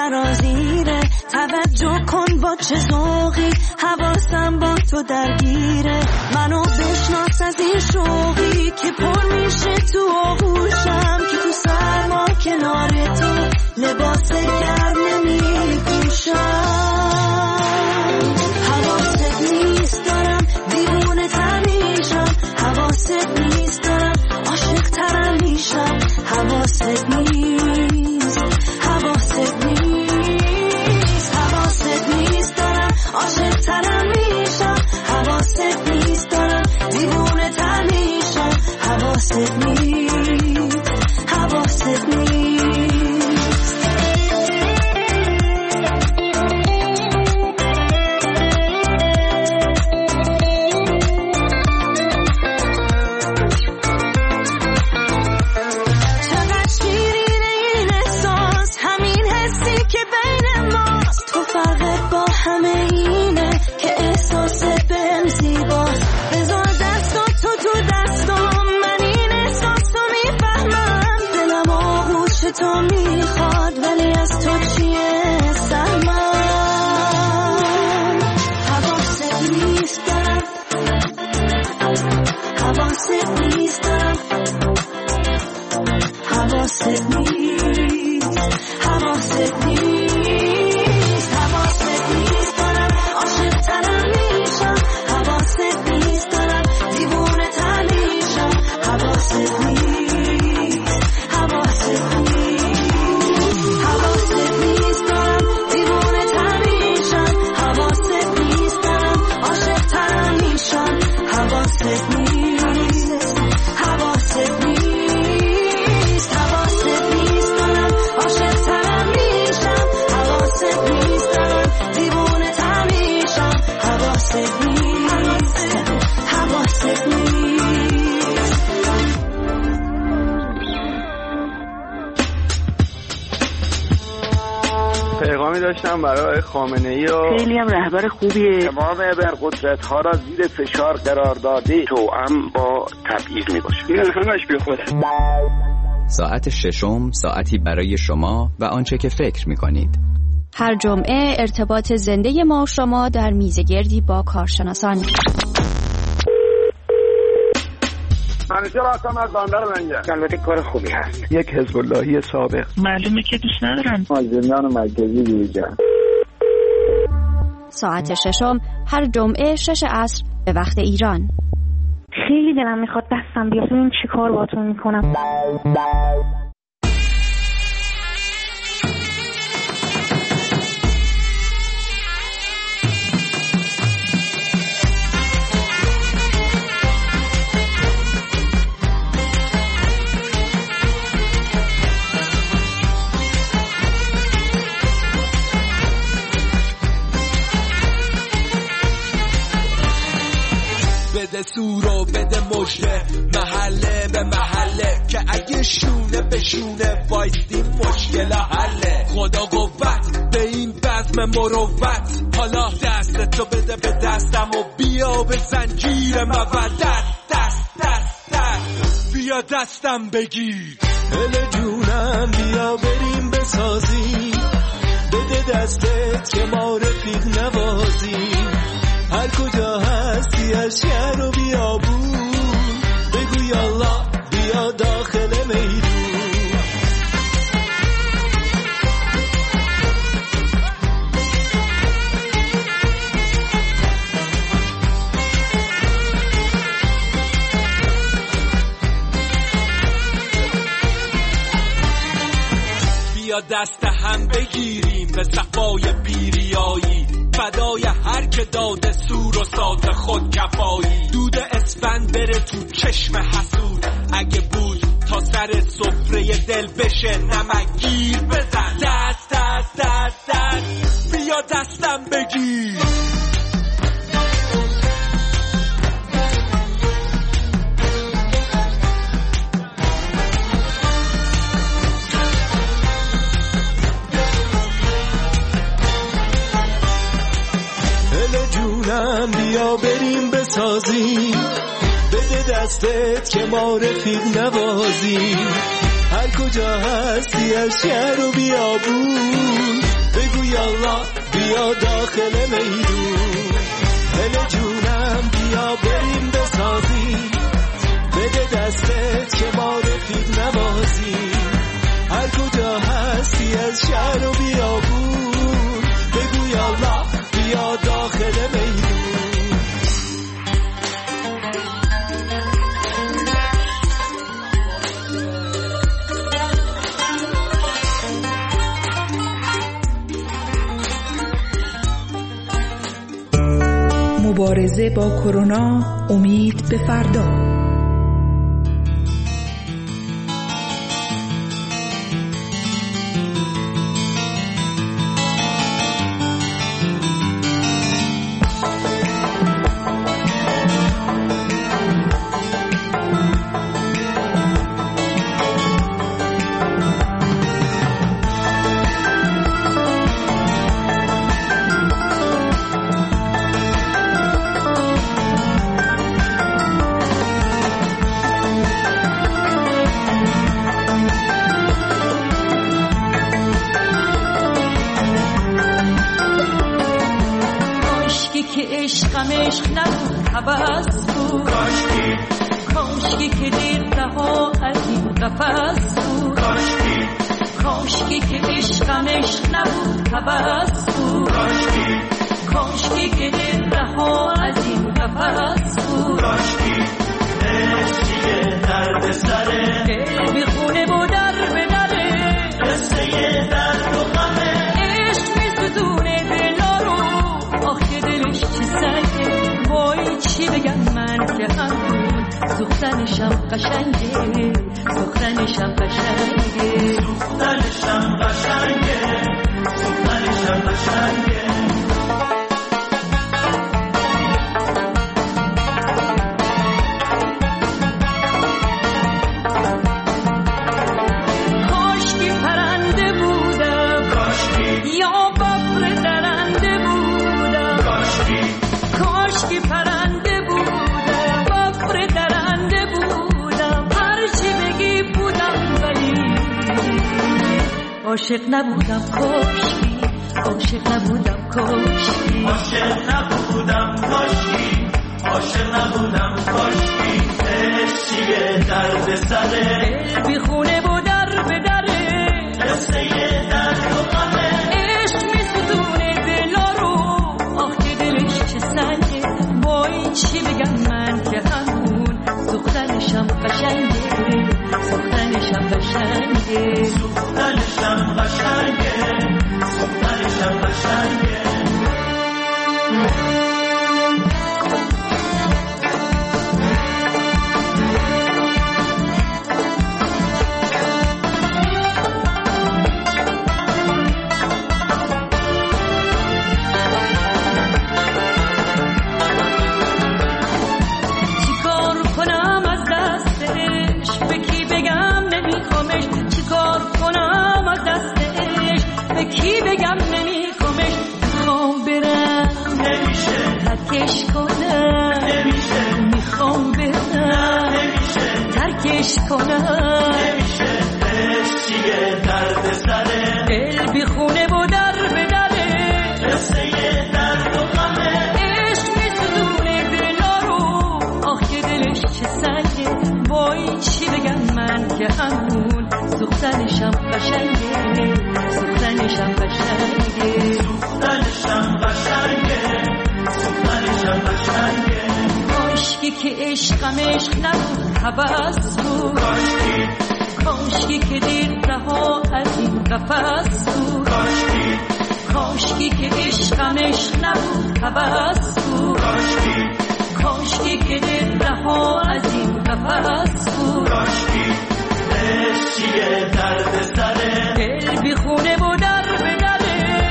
سرازیره. توجه کن با چه ذوقی حواسم با تو درگیره. منو بشناس از این شوقی که پر میشه تو آغوشم، که تو سرما کنار تو لباس گرم نمیپوشم. حواست نیست دارم دیوونه تر میشم، حواست نیست دارم عاشق ترم میشم. حواست نیست، حواست نیست، حواست نیست دارم عاشق ترم میشم. حواست نیست دارم دیوونه تر میشم. حواست نیست، حواست نیست. همه اینه که احساس بهم زیباست. بذار دستو تو دستم، من این احساسو میفهمم. دلم آغوش تو میخواد ولی از تو چیه سرمم. حواست نیست دارم، حواست نیست دارم، حواست نیست، حواست نیست. پیغامی داشتم برای خامنه‌ای و خیلی هم رهبر خوبیه. تمام ابرقدرت‌ها را زیر فشار قرار داده، توأم با تبعیض میباشه. این همش بیخوده. ساعت ششم، ساعتی برای شما و آنچه که فکر می‌کنید. هر جمعه ارتباط زنده ما و شما در میزگردی با کارشناسان. منیجر هستم از بندر منجر. البته کار خوبی هست. یک حزب اللهی سابق. معلومه که دوست ندارن. زندان مرکزی بیرجن. ساعت ششم هر جمعه 6 عصر به وقت ایران. خیلی دلم میخواد دستم بیاد ببین چی کار باهاتون میکنم. بده سورو بده مجده، محله به محله، که اگه شونه به شونه وایستیم مشکل حله. خدا قوت به این بزم مروت، حالا دست تو بده به دستم و بیا به زنجیر مودت. دست دست دست بیا دستم بگیر. دل جونم بیا بریم بسازیم، بده دستت که ما رفیق نوازیم. هر کجا هستی از شهر و بیابون، بگو یالله بیا داخل میدون. بیا دست هم بگیریم به صفای بیریایی، فدای هر که داده سور و ساز خود کفایی. دود اسفند بره تو چشم حسود، اگه بود تا سر سفره دل بشه نمکگیر بزن. دست دست دست دست بیا دستم بگیر. جونم بیا بریم بسازیم، بده دستت که ما رفیق نوازیم. هر کجا هستی از شهر و بیابون، بیا داخل میدون، دل جونم بیا بریم بسازیم، بده دستت که ما رفیق نوازیم، هر کجا هستی از شهر و بیابون بگو یالله بیا داخل میدون. مبارزه با کرونا، امید به فردا. عشق نبود هوس بود، کاشکی که دیر رها از این قفس بود، کاشکی که عشقم عشق نبود هوس بود، کاشکی که دیر رها از این قفس بود، عشقی درد سره دل بی خونه و در به دره، قصه درد و غمه عشق می ستونه دلا رو، آخه دلش چه سنگه، وای چی بگم من که همون سوختنشم قشنگه، سوختنشم قشنگه، سوختنشم قشنگه، سوختنشم قشنگه. عاشق نبودم کاشکی، عاشق نبودم کاشکی، عاشق نبودم کاشکی، عاشق نبودم کاشکی، عشقی درد سره دل بی خونه و در به دره، قصه درد و غمه عشق می ستونه دلا رو، آخه دلش چه سنگه، وای چی بگم من که همون سوختنشم قشنگه، سوختنشم قشنگه، سوختنشم قشنگه، سوختنشم قشنگه. کی بگم نمیخوامش، میخوام برم نمیشه، ترکش کنم نمیشه، میخوام برم نمیشه، ترکش کنم نمیشه، عشقیه درد سره دل بی خونه و در به دره، قصه درد و غمه عشق می‌سوزونه دلا رو، آخه دلش چه سنگه، وای چی بگم من که همون سوختنشم قشنگه، سوختنشم قشنگه، سوختنشم قشنگه، سوختنشم قشنگه. کاشکی که عشقم عشق نبود هوس بود، کاشکی که دیر رها از این قفس بود، کاشکی که عشقم عشق نبود هوس بود، کاشکی که دیر